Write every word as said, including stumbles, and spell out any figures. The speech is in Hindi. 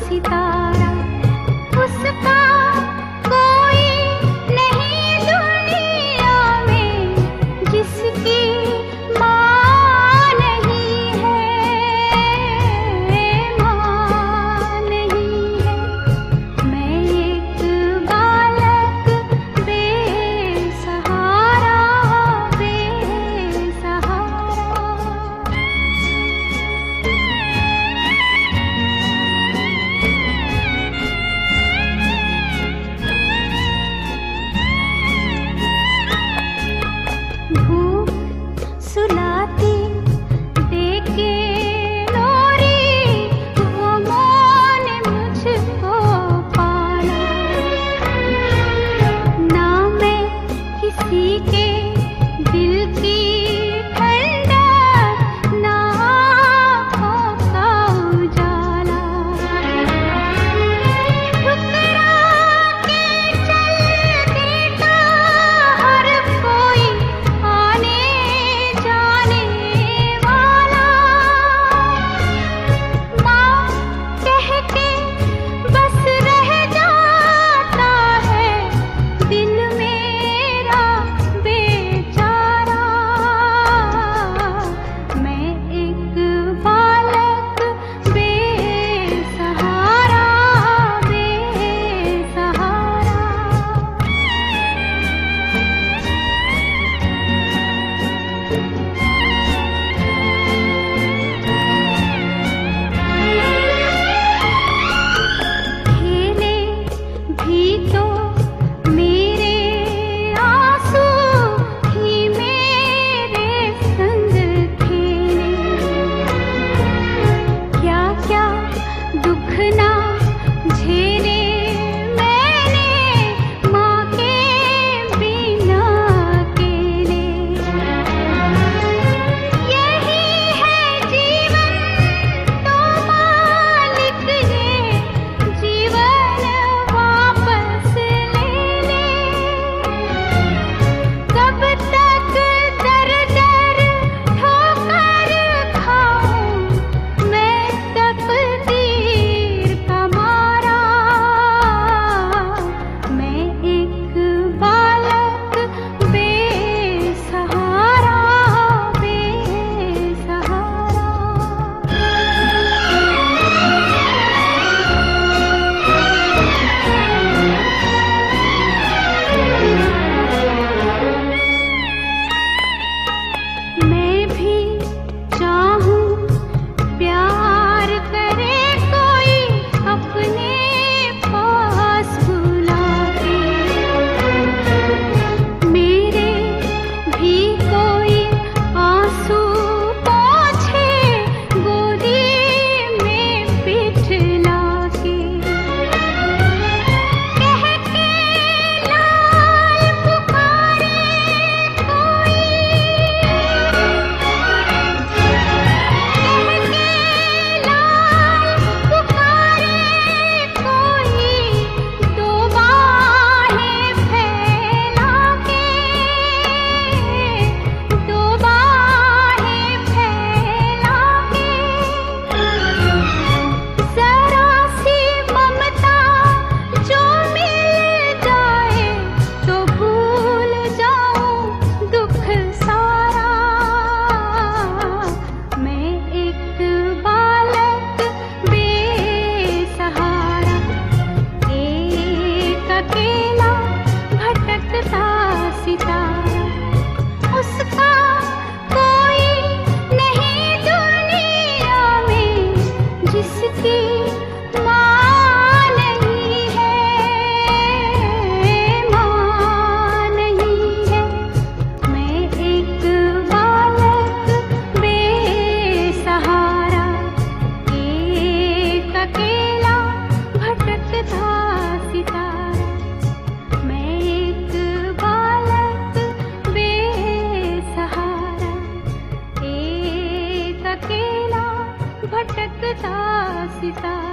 सितारा, उसका कोई नहीं दुनिया में जिसकी माँ नहीं है, माँ नहीं है। मैं एक बालक बेसहारा, बेसहारा। भूख सुलाती देके लोरी, वो माँ ने मुझको पाला। ना मैं किसी के दिल की ठंडक, ना आँखों का उजाला। ठुकरा के चल देता हर कोई आने जाने वाला। माँ कह के बस रह जाता है दिल मेरा बेचारा। मैं एक बालक बेसहारा, बेसहारा। खेले भी तो मेरे आंसू ही मेरे संग खेले। क्या क्या दुख ना झेले मैंने माँ के बिना अकेले। यही है जीवन तो मालिक ये जीवन वापस ले ले। कब तक दर दर ठोकर खाऊं मैं तकदीर का मारा। मैं एक बालक बेसहारा, बेसहारा। मैं भी चाहूं प्यार करे कोई अपने पास बुला के। मेरे भी कोई आंसू पोंछे गोदी में बिठला के। कह के लाल पुकारे कोई, कह के लाल पुकारे कोई, दो बाहें फैला के, दो बाहें फैला के। जरा सी ममता जो मिल जाए तो भूल जाऊं दुख सारा। मैं एक बालक बेसहारा, एक अकेला भटकता सितारा। उसका कोई नहीं दुनिया में जिसकी माँ नहीं है, माँ नहीं है। मैं एक बालक बेसहारा, एक अकेला भटकता सितारा। मैं एक बालक बेसहारा, एक अकेला भटकता सितारा।